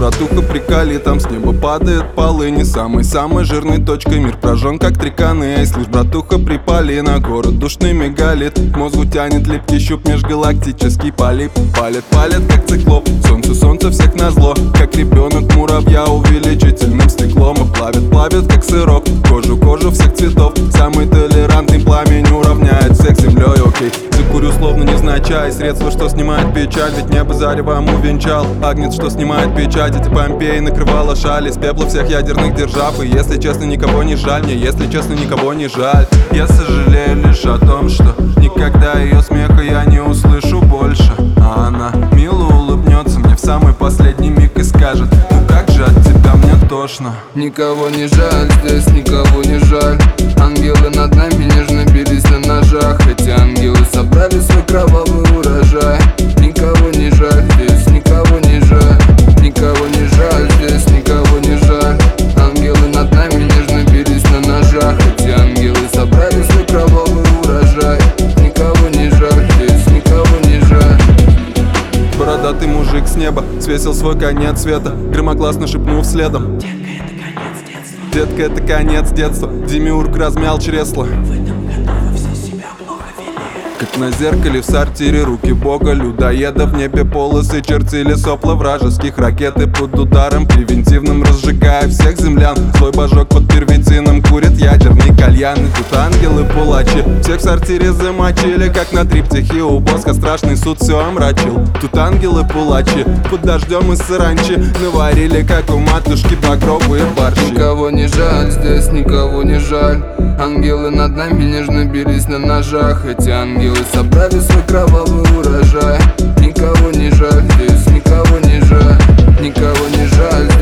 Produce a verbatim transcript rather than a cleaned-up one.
братуха, приколи, там с неба падает полынь. Самой-самой жирной точкой мир прожжен, как триканы. Слышь, братуха, припали, на город душный мегалит. К мозгу тянет липкий щуп, межгалактический полип. Палит, палит, как циклоп, солнцу, солнце всех назло. Как ребенок муравья увеличительным стеклом. И плавит, плавит, как сырок, кожу, кожу всех цветов. Самый толерантный пламень уравняет всех землей, окей. Закурю словно невзначай, средство, что снимает печаль. Ведь небо заревом увенчал агнец, что снимает печать. Эти Помпеи накрывала шали с пепла всех ядерных держав. И если честно, никого не жаль мне, если честно, никого не жаль. Я сожалею лишь о том, что никогда ее смеха я не услышу больше. А она мило улыбнется мне в самый последний миг и скажет: ну как же от тебя мне тошно. Никого не жаль, здесь никого не жаль. Ангелы над нами нежно бились на ножах. Эти ангелы собрали свой кровавый урожай. Никого не жаль, здесь никого не жаль. Никого не жаль, здесь никого не жаль. Ангелы над нами нежно бились на ножах. Эти ангелы собрали свой кровавый урожай. Никого не жаль, здесь никого не жаль. Бородатый мужик с неба свесил свой конец света, громогласно шепнув следом: детка, это конец детства. Демиург размял чресло. Как на зеркале в сортире руки бога людоеда. В небе полосы чертили сопла вражеских ракеты под ударом превентивным, разжигая всех землян. Злой божок под первитином курит ядерный кальян. И тут ангелы-пулачи всех в сортире замочили, как на триптихе у Боска страшный суд все омрачил. Тут ангелы-пулачи под дождем из саранчи наварили, как у матушки, багровые борщи. Никого не жаль, здесь никого не жаль. Ангелы над нами нежно бились на ножах. Эти ангелы собрали свой кровавый урожай. Никого не жаль, здесь никого не жаль. Никого не жаль,